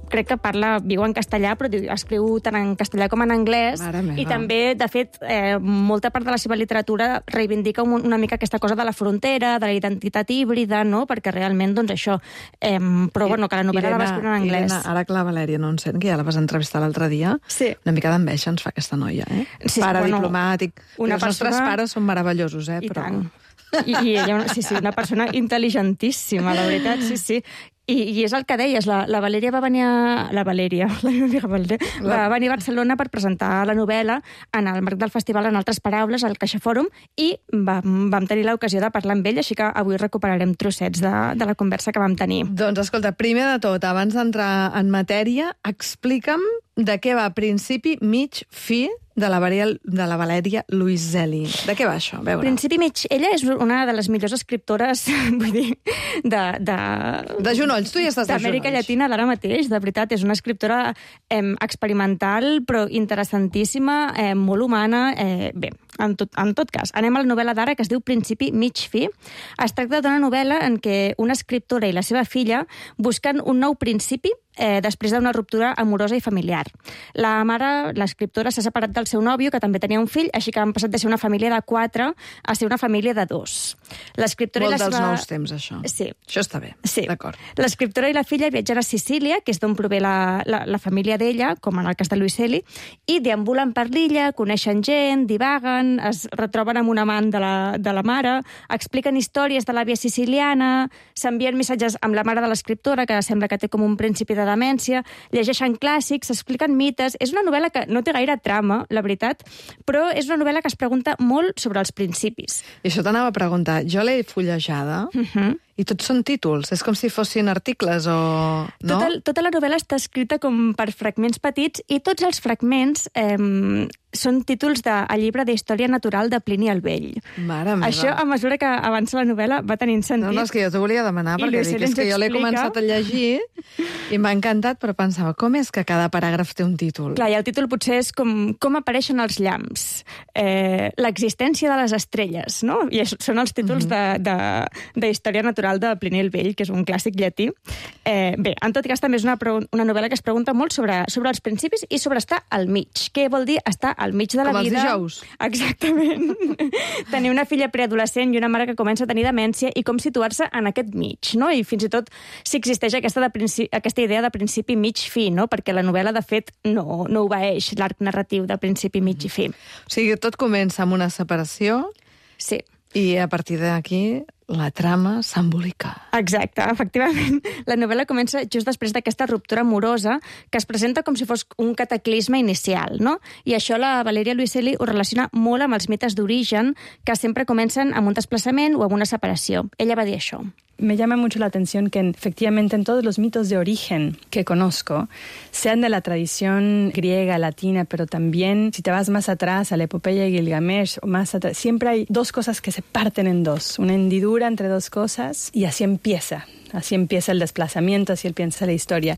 crec que parla, viu en castellà, però diu, escriu tant en castellà com en anglès. Mare meva. I també, de fet, eh, molta part de la seva literatura reivindica un, una mica aquesta cosa de la frontera, de la identitat híbrida, no? Perquè realment, doncs, això... Eh, però, bueno, que la novel·la la va escriure en anglès. Irene, ara que la Valèria no en sent, que ja la vas entrevistar l'altre dia, Sí. una mica d'enveja ens fa aquesta noia, eh? Sí, Pare bueno, diplomàtic. una Els nostres persona- pares són meravellosos, eh? I però... tant. I, i ella, una- sí, sí, una persona intel·ligentíssima, la veritat, sí, sí. I, i és el que deies, la, la Valèria va venir a... La Valèria, la meva amiga Valèria, va venir a Barcelona per presentar la novel·la en el marc del festival En altres paraules, al Caixa Fòrum, i vam, vam tenir l'ocasió de parlar amb ell, així que avui recuperarem trossets de, de la conversa que vam tenir. Doncs escolta, primer de tot, abans d'entrar en matèria, explica'm de què va principi, mig, fi de la, Valèria, de la Valèria Luiselli. De què va això? A veure. Principi mig, ella és una de les millors escriptores, vull dir, de... De, De genolls, tu ja estàs de d'Amèrica genolls. Llatina d'ara mateix, de veritat. És una escriptora eh, experimental, però interessantíssima, eh, molt humana. Eh, bé, en tot, en tot cas, anem a la novel·la d'ara, que es diu Principi mig fi. Es tracta d'una novel·la en què una escriptora i la seva filla busquen un nou principi eh, després d'una ruptura amorosa i familiar. La mare, l'escriptora, s'ha separat del seu nòvio, que també tenia un fill, així que han passat de ser una família de quatre a ser una família de dos. L'escriptora i Molt la dels seva... nous temps, això. Sí. Això està bé. Sí. D'acord. L'escriptora i la filla viatgen a Sicília, que és d'on prové la, la, la família d'ella, com en el cas de Luiselli, i deambulen per l'illa, coneixen gent, divaguen, es retroben amb un amant de la, de la mare, expliquen històries de l'àvia siciliana, s'envien missatges amb la mare de l'escriptora, que sembla que té com un principi de demència, llegeixen clàssics, s'expliquen mites... És una novel·la que no té gaire trama, la veritat, però és una novel·la que es pregunta molt sobre els principis. I això t'anava a preguntar. Jo l'he fullejada Uh -huh. i tots són títols. És com si fossin articles o... No? Tota, tota la novel·la està escrita com per fragments petits i tots els fragments eh, són títols del llibre d'Història Natural de Plini el Vell. Mare meva. Això, a mesura que avança la novel·la, va tenint sentit. No, no, és que jo t'ho volia demanar, I perquè Luiselli dic, és ens que jo l'he explica. començat a llegir i m'ha encantat, però pensava, com és que cada paràgraf té un títol? Clar, i el títol potser és com, com apareixen els llamps, eh, l'existència de les estrelles, no? I això són els títols mm-hmm. de, de, de Història Natural de Plini el Vell, que és un clàssic llatí. Eh, bé, en tot cas, també és una, una novel·la que es pregunta molt sobre, sobre els principis i sobre estar al mig. Què vol dir estar al mig de la Com els vida? dijous. Exactament. Tenir una filla preadolescent i una mare que comença a tenir demència i com situar-se en aquest mig, no? I fins i tot si existeix aquesta, de principi, aquesta idea de principi mig-fi, no? Perquè la novel·la, de fet, no, no obeeix l'arc narratiu de principi mig i fi. O sigui, tot comença amb una separació Sí. i a partir d'aquí la trama s'embolica. Exacte, efectivament. La novel·la comença just després d'aquesta ruptura amorosa que es presenta com si fos un cataclisme inicial, no? I això la Valèria Luiselli ho relaciona molt amb els mites d'origen que sempre comencen amb un desplaçament o amb una separació. Ella va dir això. Me llama mucho la atención que efectivamente en todos los mitos de origen que conozco, sean de la tradición griega, latina, pero también si te vas más atrás a la epopeya de Gilgamesh, o más atrás, siempre hay dos cosas que se parten en dos, una hendidura entre dos cosas y así empieza, así empieza el desplazamiento, así empieza la historia.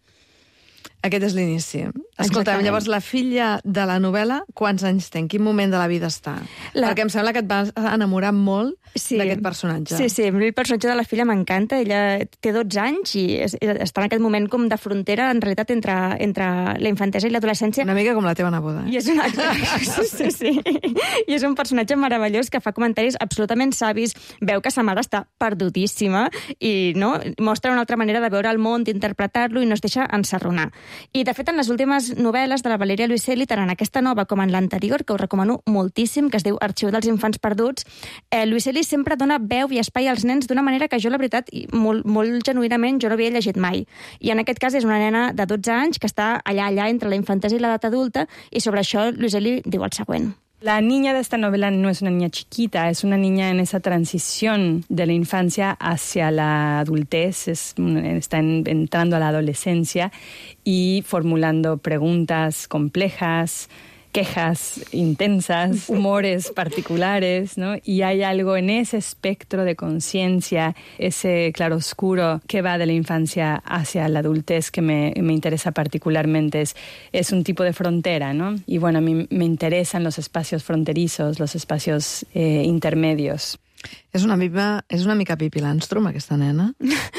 Aquest és l'inici. Escolta, Exactament. llavors la filla de la novel·la, quants anys té? En quin moment de la vida està? La- Perquè em sembla que et vas enamorar molt Sí. d'aquest personatge. Sí, sí, a mi el personatge de la filla m'encanta. Ella té dotze anys i és, està en aquest moment com de frontera, en realitat, entre, entre la infantesa i l'adolescència. Una mica com la teva neboda. I Eh? és, una... sí, sí, sí. I és un personatge meravellós que fa comentaris absolutament savis, veu que sa mare està perdudíssima i no mostra una altra manera de veure el món, d'interpretar-lo i no es deixa ensarronar. I, de fet, en les últimes novel·les de la Valèria Luiselli, tant en aquesta nova com en l'anterior, que us recomano moltíssim, que es diu Arxiu dels infants perduts, eh, Luiselli sempre dona veu i espai als nens d'una manera que jo, la veritat, i molt, molt genuïnament, jo no havia llegit mai. I en aquest cas és una nena de dotze anys que està allà, allà, entre la infantesa i l'edat adulta, i sobre això Luiselli diu el següent. La niña de esta novela no es una niña chiquita, es una niña en esa transición de la infancia hacia la adultez, es, está en, entrando a la adolescencia y formulando preguntas complejas, quejas intensas, humores particulares, ¿no? Y hay algo en ese espectro de conciencia, ese claroscuro que va de la infancia hacia la adultez que me, me interesa particularmente. Es, es un tipo de frontera, ¿no? Y bueno, a mí me interesan los espacios fronterizos, los espacios eh, intermedios. És una mica, és una mica Pippi Landstrum, aquesta nena. Una mica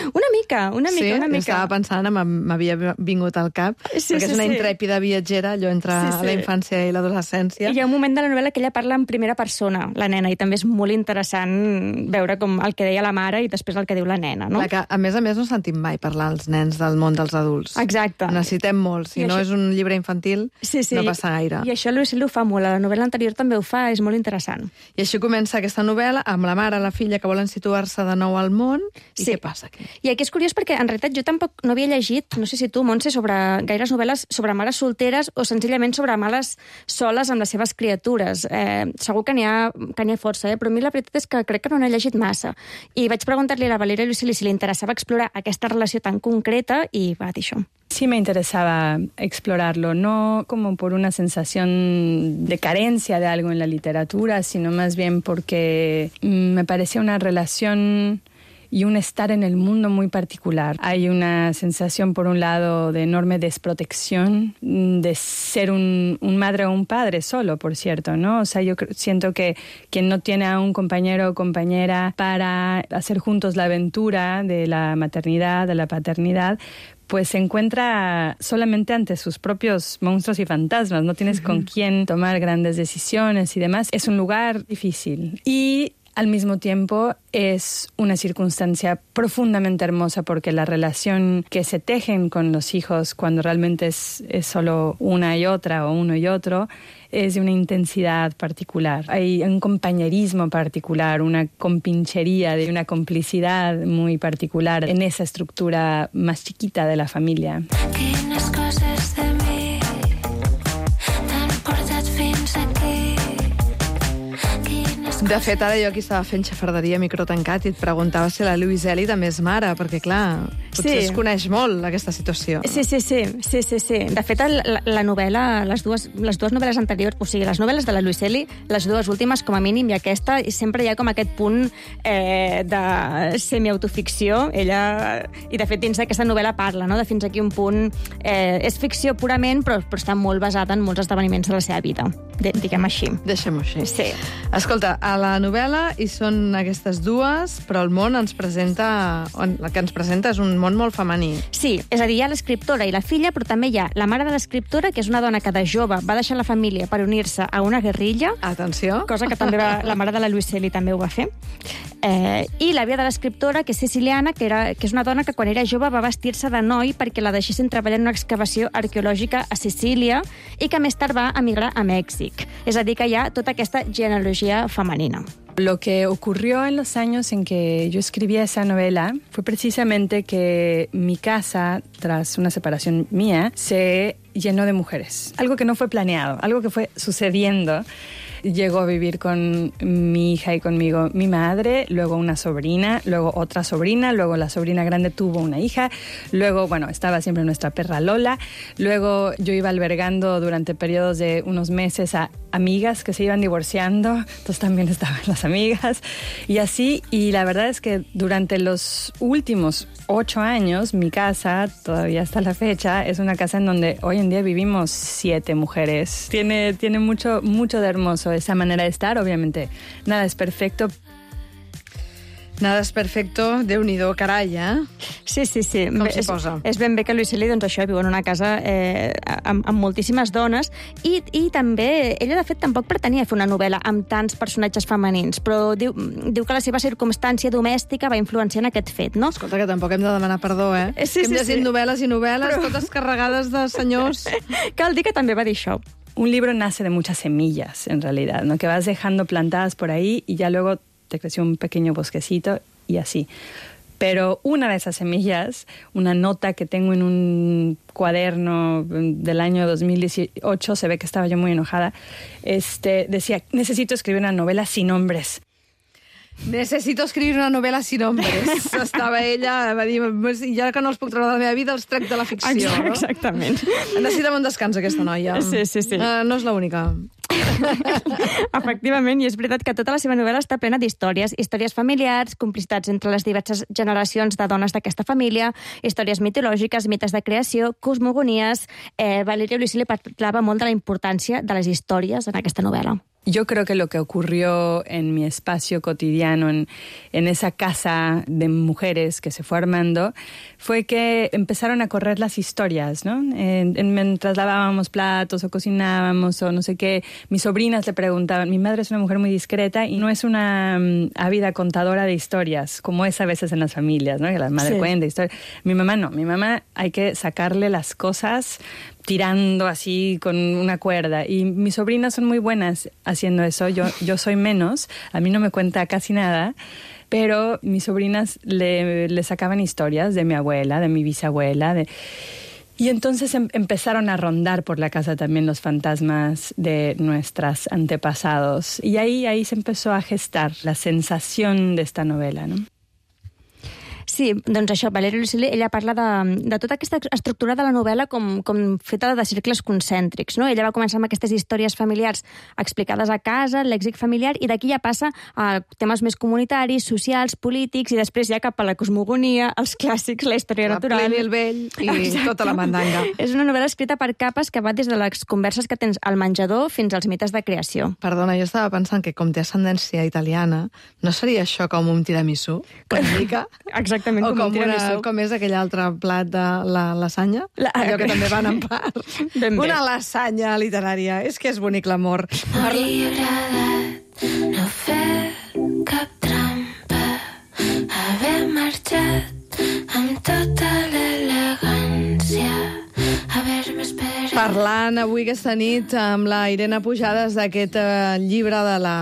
mica, una mica, sí, una mica. Sí, estava pensant, m'havia vingut al cap, sí, perquè sí, és una sí. intrèpida viatgera, allò entre Sí, sí. la infància i l'adolescència. Hi ha un moment de la novel·la que ella parla en primera persona, la nena, i també és molt interessant veure com el que deia la mare i després el que diu la nena, no? Clar, que, a més a més, no sentim mai parlar als nens del món dels adults. Exacte. Necessitem molt. Si I no això... és un llibre infantil, sí, sí. no passa gaire. I això Lucille ho fa molt, a la novel·la anterior també ho fa, és molt interessant. I així comença aquesta novel·la amb la mare i la filla que volen situar-se de nou al món. I Sí. què passa aquí? I aquí és curiós perquè, en realitat, jo tampoc no havia llegit, no sé si tu, Montse, sobre gaires novel·les sobre mares solteres o senzillament sobre mares soles amb les seves criatures. Eh, segur que n'hi ha, que n'hi ha força, eh? Però a mi la veritat és que crec que no n'he llegit massa. I vaig preguntar-li a la Valeria Lucili si li interessava explorar aquesta relació tan concreta i va dir això. Sí me interesaba explorarlo, no como por una sensación de carencia de algo en la literatura, sino más bien porque me parecía una relación y un estar en el mundo muy particular. Hay una sensación, por un lado, de enorme desprotección, de ser un, un madre o un padre solo, por cierto, ¿no? O sea, yo siento que quien no tiene a un compañero o compañera para hacer juntos la aventura de la maternidad, de la paternidad, pues se encuentra solamente ante sus propios monstruos y fantasmas. No tienes uh-huh. con quién tomar grandes decisiones y demás. Es un lugar difícil. Y al mismo tiempo es una circunstancia profundamente hermosa porque la relación que se tejen con los hijos cuando realmente es, es solo una y otra o uno y otro es de una intensidad particular. Hay un compañerismo particular, una compinchería, de una complicidad muy particular en esa estructura más chiquita de la familia. Quines coses de mi t'han portat fins aquí. De fet, ara jo aquí estava fent xafarderia a micro tancat i et preguntava si la Louise Ellie també és mare, perquè, clar, potser Sí. es coneix molt, aquesta situació. Sí, sí, sí, sí, sí, sí. De fet, la, la novel·la, les dues, les dues novel·les anteriors, o sigui, les novel·les de la Louise Ellie, les dues últimes, com a mínim, i aquesta, i sempre hi ha com aquest punt eh, de semiautoficció. Ella, i de fet, dins d'aquesta novel·la parla, no?, de fins a quin punt eh, és ficció purament, però, però està molt basada en molts esdeveniments de la seva vida, diguem així. Deixem-ho així. Sí. Escolta, a la novel·la hi són aquestes dues, però el món ens presenta... El que ens presenta és un món molt femení. Sí, és a dir, hi ha l'escriptora i la filla, però també hi ha la mare de l'escriptora, que és una dona que de jove va deixar la família per unir-se a una guerrilla. Atenció. Cosa que també va, la mare de la Louise Ellie també ho va fer. Eh, I l'àvia de l'escriptora, que és siciliana, que, era, que és una dona que quan era jove va vestir-se de noi perquè la deixessin treballar en una excavació arqueològica a Sicília i que més tard va emigrar a Mèxic. És a dir, que hi ha tota aquesta genealogia femenina. Lo que ocurrió en los años en que yo escribía esa novela fue precisamente que mi casa, tras una separación mía, se llenó de mujeres. Algo que no fue planeado, algo que fue sucediendo. Llegó a vivir con mi hija y conmigo mi madre, luego una sobrina, luego otra sobrina, luego la sobrina grande tuvo una hija, luego, bueno, estaba siempre nuestra perra Lola, luego yo iba albergando durante periodos de unos meses a amigas que se iban divorciando, entonces también estaban las amigas, y así, y la verdad es que durante los últimos ocho años, mi casa, todavía hasta la fecha, es una casa en donde hoy en día vivimos siete mujeres. Tiene, tiene mucho, mucho de hermoso esa manera de estar, obviamente nada es perfecto. Nada és perfecto, Déu-n'hi-do, carai, eh? Sí, sí, sí. Com Bé, s'hi és, posa? és ben bé que Louise Ellie, doncs això, viu en una casa eh, amb, amb moltíssimes dones i, i també, ella de fet tampoc pretenia fer una novel·la amb tants personatges femenins, però diu, diu que la seva circumstància domèstica va influenciar en aquest fet, no? Escolta, que tampoc hem de demanar perdó, eh? Sí, que hem sí, llegit sí. novel·les i novel·les, Però- totes carregades de senyors. Cal dir que també va dir això. Un libro nace de muchas semillas, en realidad, ¿no? Que vas dejando plantadas por ahí y ya luego te creció un pequeño bosquecito y así. Pero una de esas semillas, una nota que tengo en un cuaderno del año dos mil dieciocho, se ve que estaba yo muy enojada, este, decía, necesito escribir una novela sin hombres. Necessito escriure una novel·la sin hombres. Estava ella, va dir, ja que no els puc treure de la meva vida, els trec de la ficció. Exacte, No? exactament. Necessitava un descans, aquesta noia. Sí, sí, sí. Uh, no és l'única. Efectivament, i és veritat que tota la seva novel·la està plena d'històries, històries familiars, complicitats entre les diverses generacions de dones d'aquesta família, històries mitològiques, mites de creació, cosmogonies... Eh, Valeria Lucili parlava molt de la importància de les històries en aquesta novel·la. Yo creo que lo que ocurrió en mi espacio cotidiano, en, en esa casa de mujeres que se fue armando, fue que empezaron a correr las historias, ¿no? En, en, mientras lavábamos platos o cocinábamos o no sé qué, mis sobrinas le preguntaban, mi madre es una mujer muy discreta y no es una um, ávida contadora de historias, como es a veces en las familias, ¿no? Que la madre Sí. cuenta historias. Mi mamá no, mi mamá hay que sacarle las cosas tirando así con una cuerda. Y mis sobrinas son muy buenas haciendo eso. Yo, yo soy menos. A mí no me cuenta casi nada. Pero mis sobrinas le, le sacaban historias de mi abuela, de mi bisabuela. De... Y entonces em, empezaron a rondar por la casa también los fantasmas de nuestros antepasados. Y ahí, ahí se empezó a gestar la sensación de esta novela, ¿no? Sí, doncs això, Valeria Luiselli, ella parla de, de tota aquesta estructura de la novel·la com, com feta de cercles concèntrics, no? Ella va començar amb aquestes històries familiars explicades a casa, lèxic familiar, i d'aquí ja passa a temes més comunitaris, socials, polítics, i després ja cap a la cosmogonia, els clàssics, la història La natural... Plini el Vell i Exacte. tota la mandanga. És una novel·la escrita per capes que va des de les converses que tens al menjador fins als mites de creació. Perdona, jo estava pensant que com té ascendència italiana, no seria això com un tiramisú? Una mica? Exactament, O com, com, un tiramisú. una, com és aquell altre plat de la lasanya? La- Allò que també van en part. Ben bé. Una lasanya literària. És que és bonic l'amor. M'hauria agradat no fer cap trampa, haver marxat amb tota l'elegància, haver-me esperat. Parlant avui aquesta nit amb la Irene Pujades d'aquest eh, llibre de la,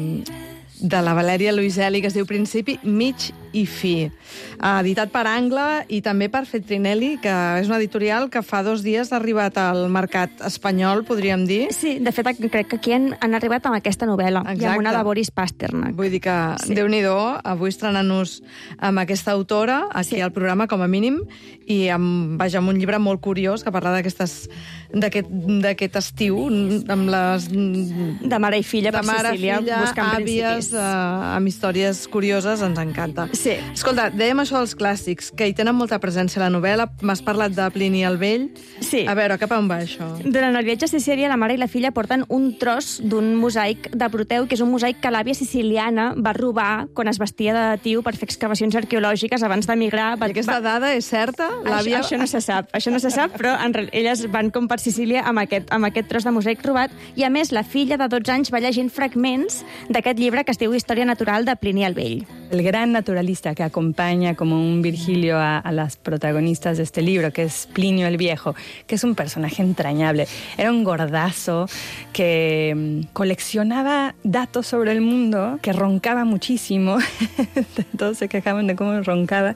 de la Valèria Luiselli que es diu Principi, mig i fi. Editat per Angle i també per Feltrinelli, que és una editorial que fa dos dies ha arribat al mercat espanyol, podríem dir. Sí, de fet, crec que aquí han, han arribat amb aquesta novel·la, i Exacte. amb una de Boris Pasternak. Vull dir que, Sí. sí. Déu-n'hi-do, avui estrenant-nos amb aquesta autora, aquí Sí. al programa, com a mínim, i amb, vaja, amb un llibre molt curiós que parla d'aquestes d'aquest d'aquest estiu, amb les... De mare i filla de per mare, Sicília, filla, buscant àvies, principis. eh, amb històries curioses, ens encanta. Sí. Escolta, dèiem això dels clàssics, que hi tenen molta presència a la novel·la. M'has parlat de Plini el Vell. Sí. A veure, cap a on va això? Durant el viatge a Sicília, la mare i la filla porten un tros d'un mosaic de Proteu, que és un mosaic que l'àvia siciliana va robar quan es vestia de tiu per fer excavacions arqueològiques abans d'emigrar. Va, I aquesta va... dada és certa? Això, això no se sap, això no se sap, però en real, elles van com per Sicília amb aquest, amb aquest tros de mosaic robat, i a més la filla de dotze anys va llegint fragments d'aquest llibre que es diu Història natural de Plini el Vell. El gran naturalista que acompaña como un Virgilio a, a las protagonistas de este libro, que es Plinio el Viejo, que es un personaje entrañable. Era un gordazo que mm, coleccionaba datos sobre el mundo, que roncaba muchísimo, todos se quejaban de cómo roncaba,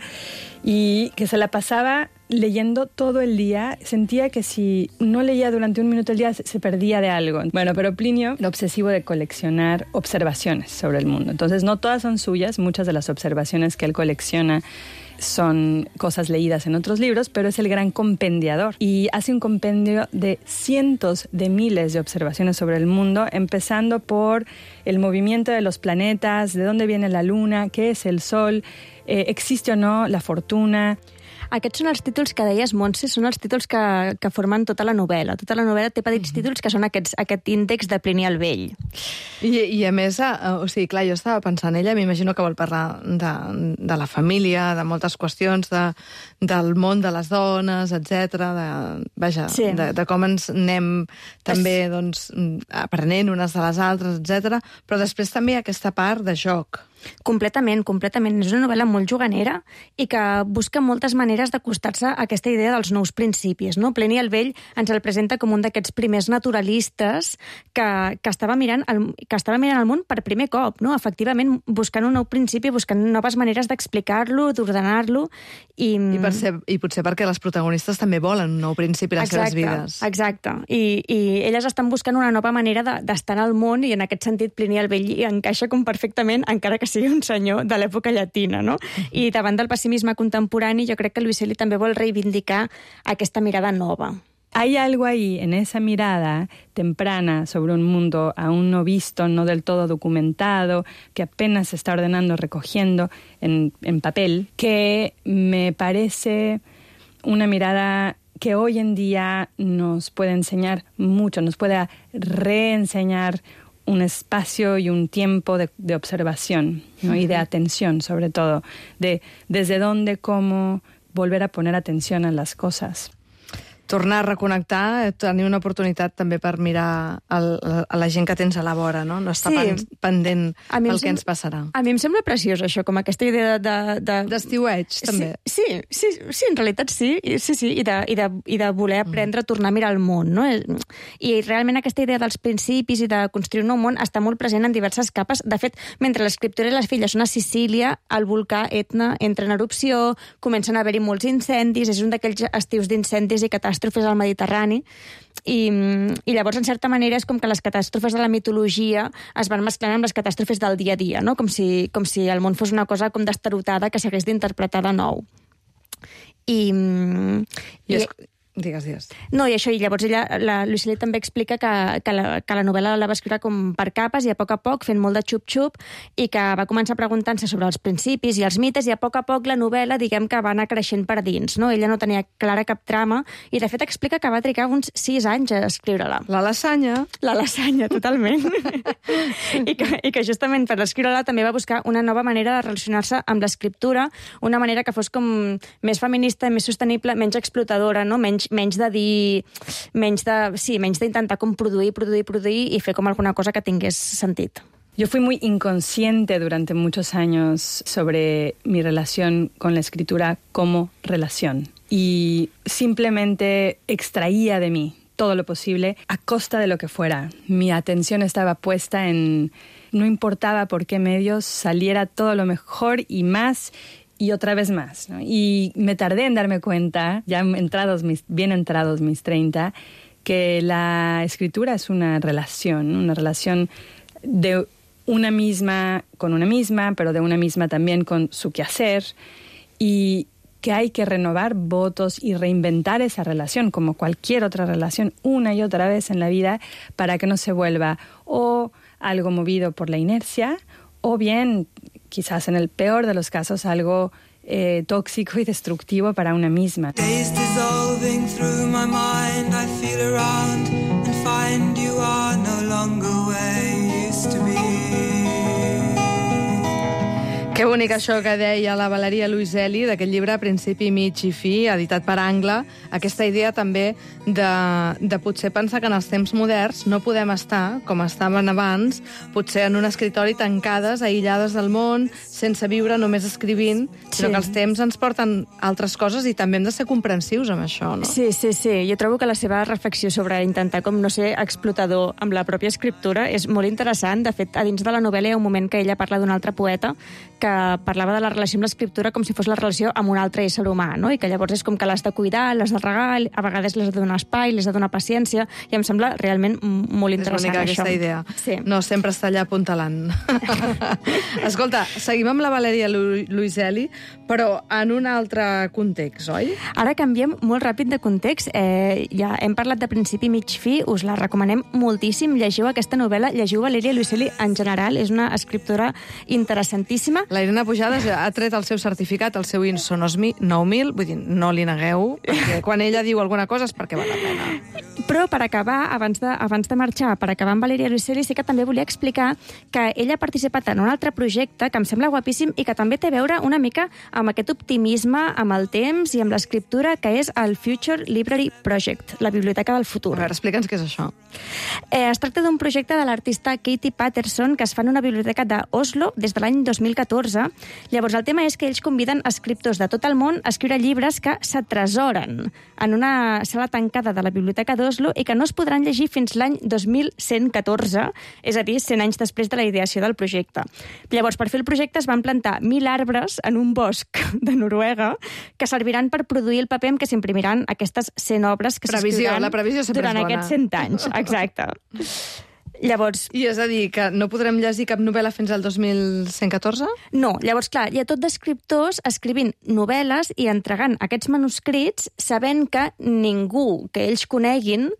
y que se la pasaba leyendo todo el día. Sentía que si no leía durante un minuto al día se perdía de algo. Bueno, pero Plinio era obsesivo de coleccionar observaciones sobre el mundo. Entonces no todas son suyas, muchas de las observaciones que él colecciona son cosas leídas en otros libros, pero es el gran compendiador y hace un compendio de cientos de miles de observaciones sobre el mundo, empezando por el movimiento de los planetas, de dónde viene la luna, qué es el sol, eh, existe o no la fortuna. Aquests són els títols que deies, Montse, són els títols que, que formen tota la novel·la. Tota la novel·la té petits mm-hmm. títols que són aquests, aquest índex de Plini el Vell. I, i a més, eh, o sigui, clar, jo estava pensant, ella m'imagino que vol parlar de, de la família, de moltes qüestions, de, del món de les dones, etcètera, de, vaja, Sí. de, de com ens anem també doncs, aprenent unes de les altres, etcètera. Però després també hi ha aquesta part de joc. Completament, completament. És una novel·la molt juganera i que busca moltes maneres d'acostar-se a aquesta idea dels nous principis, no? Plini el Vell ens el presenta com un d'aquests primers naturalistes que, que, estava mirant el, que estava mirant el món per primer cop, no? Efectivament, buscant un nou principi, buscant noves maneres d'explicar-lo, d'ordenar-lo i... I, per ser, I potser perquè les protagonistes també volen un nou principi a les exacte, seves vides. Exacte. I, I elles estan buscant una nova manera de, d'estar al món i en aquest sentit Plini el Vell hi encaixa com perfectament, encara que sigui un senyor de l'època llatina, no? I davant del pessimisme contemporani jo crec que Luiselli també vol reivindicar aquesta mirada nova. Hay algo ahí en esa mirada temprana sobre un mundo aún no visto, no del todo documentado, que apenas se está ordenando, recogiendo en, en papel, que me parece una mirada que hoy en día nos puede enseñar mucho, nos puede reenseñar un espacio y un tiempo de, de observación, ¿no? Uh-huh. Y de atención, sobre todo, de desde dónde, cómo volver a poner atención a las cosas. Tornar a reconnectar, tenir una oportunitat també per mirar el, a la gent que tens a la vora, no? No estar sí. pendent pel que ens passarà. A mi em sembla preciós això, com aquesta idea de... de... D'estiueig, també. Sí, sí, sí, sí, en realitat sí, sí, sí, i de, i de, i de voler aprendre a tornar a mirar el món, no? I realment aquesta idea dels principis i de construir un nou món està molt present en diverses capes. De fet, mentre l'escriptora i les filles són a Sicília, el volcà Etna entra en erupció, comencen a haver-hi molts incendis, és un d'aquells estius d'incendis i catàstrofes al Mediterrani, i, i llavors, en certa manera, és com que les catàstrofes de la mitologia es van mesclant amb les catàstrofes del dia a dia, no? Com si, com si el món fos una cosa com destarotada que s'hagués d'interpretar de nou. I... I és... Digues, digues. No, i això, i llavors ella, la Lucille també explica que, que, la, que la novel·la la va escriure com per capes i a poc a poc, fent molt de xup-xup, i que va començar preguntant-se sobre els principis i els mites, i a poc a poc la novel·la, diguem que va anar creixent per dins, no? Ella no tenia clara cap trama, i de fet explica que va trigar uns sis anys a escriure-la. La lasanya. La lasanya, totalment. I, que, I que justament per escriure-la també va buscar una nova manera de relacionar-se amb l'escriptura, una manera que fos com més feminista, més sostenible, menys explotadora, no? Menys menys de dir... menys de... sí, menys d'intentar com produir, produir, produir i fer com alguna cosa que tingués sentit. Yo fui muy inconsciente durante muchos años sobre mi relación con la escritura como relación. Y simplemente extraía de mí todo lo posible a costa de lo que fuera. Mi atención estaba puesta en... no importaba por qué medios, saliera todo lo mejor y más... y otra vez más, ¿no? Y me tardé en darme cuenta, ya entrados mis, bien entrados mis treinta, que la escritura es una relación, una relación de una misma con una misma, pero de una misma también con su quehacer, y que hay que renovar votos y reinventar esa relación, como cualquier otra relación, una y otra vez en la vida, para que no se vuelva o algo movido por la inercia, o bien... quizás en el peor de los casos, algo eh, tóxico y destructivo para una misma. Days dissolving through my mind, I feel around and find you are no longer where you used to be. Que bonic això que deia la Valeria Luiselli, d'aquest llibre Principi, mig i fi, editat per Angle, aquesta idea també de, de potser pensar que en els temps moderns no podem estar, com estaven abans, potser en un escritori tancades, aïllades del món, sense viure, només escrivint, sí. Sinó que els temps ens porten altres coses i també hem de ser comprensius amb això, no? Sí, sí, sí. Jo trobo que la seva reflexió sobre intentar com no ser explotador amb la pròpia escriptura és molt interessant. De fet, a dins de la novel·la hi ha un moment que ella parla d'un altre poeta que parlava de la relació amb l'escriptura com si fos la relació amb un altre ésser humà, no? I que llavors és com que l'has de cuidar, l'has de regar, a vegades l'has de donar espai, l'has de donar paciència, i em sembla realment molt interessant això. És bonica aquesta idea. Sí. No sempre està allà apuntalant. Escolta, seguim amb la Valeria Lu Luiselli, però en un altre context, oi? Ara canviem molt ràpid de context. Eh, ja hem parlat de Principi, mig, fi, us la recomanem moltíssim. Llegiu aquesta novel·la, llegiu Valeria Luiselli en general, és una escriptora interessantíssima. La Irene Pujades ha tret el seu certificat, el seu INSO nou mil, vull dir, no li negueu, perquè quan ella diu alguna cosa és perquè val la pena. Però per acabar, abans de, abans de marxar, per acabar amb Valeria Luiselli, sí que també volia explicar que ella ha participat en un altre projecte que em sembla guapíssim i que també té a veure una mica amb aquest optimisme, amb el temps i amb l'escriptura, que és el Future Library Project, la Biblioteca del Futur. A veure, explica'ns què és això. Eh, es tracta d'un projecte de l'artista Katie Patterson que es fa en una biblioteca d'Oslo des de l'any dos mil catorze. Llavors, el tema és que ells conviden escriptors de tot el món a escriure llibres que s'atresoren en una sala tancada de la biblioteca d'Oslo i que no es podran llegir fins l'any dos mil cent catorze, és a dir, cent anys després de la ideació del projecte. Llavors, per fer el projecte es van plantar mil arbres en un bosc de Noruega que serviran per produir el paper amb què s'imprimiran aquestes cent obres que s'escriuran durant aquests cent anys. Exacte. Llavors... I és a dir, que no podrem llegir cap novel·la fins al dos mil cent catorze? No, llavors, clar, hi ha tot d'escriptors escrivint novel·les i entregant aquests manuscrits sabent que ningú que ells coneguin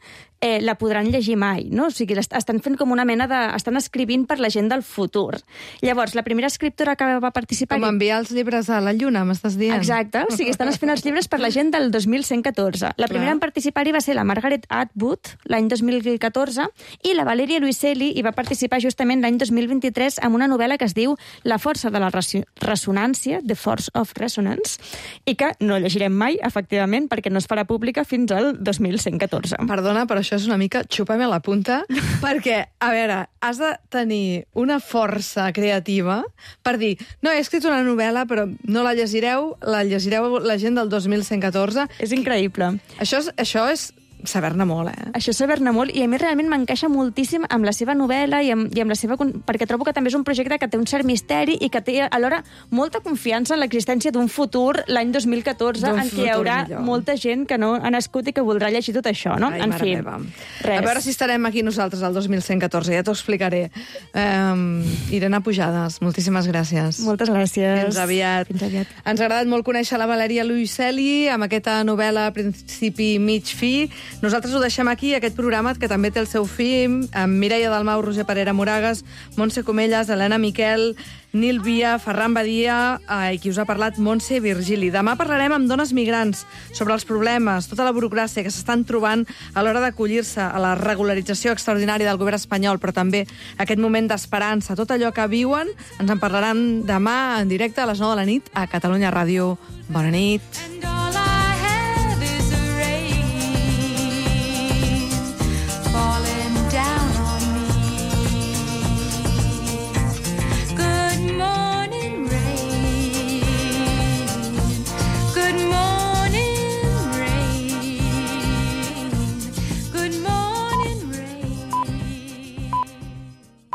eh, la podran llegir mai, no? O sigui, estan fent com una mena de... estan escrivint per la gent del futur. Llavors, la primera escriptora que va participar... Com enviar els llibres a la Lluna, m'estàs dient? Exacte, o sigui, estan fent els llibres per la gent del dos mil cent catorze. La primera Clar. en participar-hi va ser la Margaret Atwood, l'any dos mil catorze, i la Valeria Luiselli hi va participar justament l'any dos mil vint-i-tres amb una novel·la que es diu La força de la ressonància, The Force of Resonance, i que no llegirem mai, efectivament, perquè no es farà pública fins al dos mil cent catorze. Perdona, però això és una mica xupa-me la punta, perquè, a veure, has de tenir una força creativa per dir, no, he escrit una novel·la, però no la llegireu, la llegireu la gent del dos mil cent catorze. És increïble. Això és, això és saber-ne molt, eh? Això és saber-ne molt, i a mi realment m'encaixa moltíssim amb la seva novel·la i amb, i amb la seva... perquè trobo que també és un projecte que té un cert misteri i que té alhora molta confiança en l'existència d'un futur l'any dos mil catorze en què hi haurà millor. molta gent que no ha nascut i que voldrà llegir tot això, no? Ai, en mare fi, meva. res. A veure si estarem aquí nosaltres al dos mil cent catorze, ja t'ho explicaré. Um, Irene Pujades, moltíssimes gràcies. Moltes gràcies. Fins aviat. Fins aviat. Ens ha agradat molt conèixer la Valeria Luiselli amb aquesta novel·la Principi mig fi. Nosaltres ho deixem aquí, aquest programa, que també té el seu fi, amb Mireia Dalmau, Roger Parera Moragas, Montse Comelles, Helena Miquel, Nil Via, Ferran Badia, eh, i qui us ha parlat, Montse Virgili. Demà parlarem amb dones migrants sobre els problemes, tota la burocràcia que s'estan trobant a l'hora d'acollir-se a la regularització extraordinària del govern espanyol, però també aquest moment d'esperança, tot allò que viuen, ens en parlaran demà en directe a les nou de la nit a Catalunya Ràdio. Bona nit.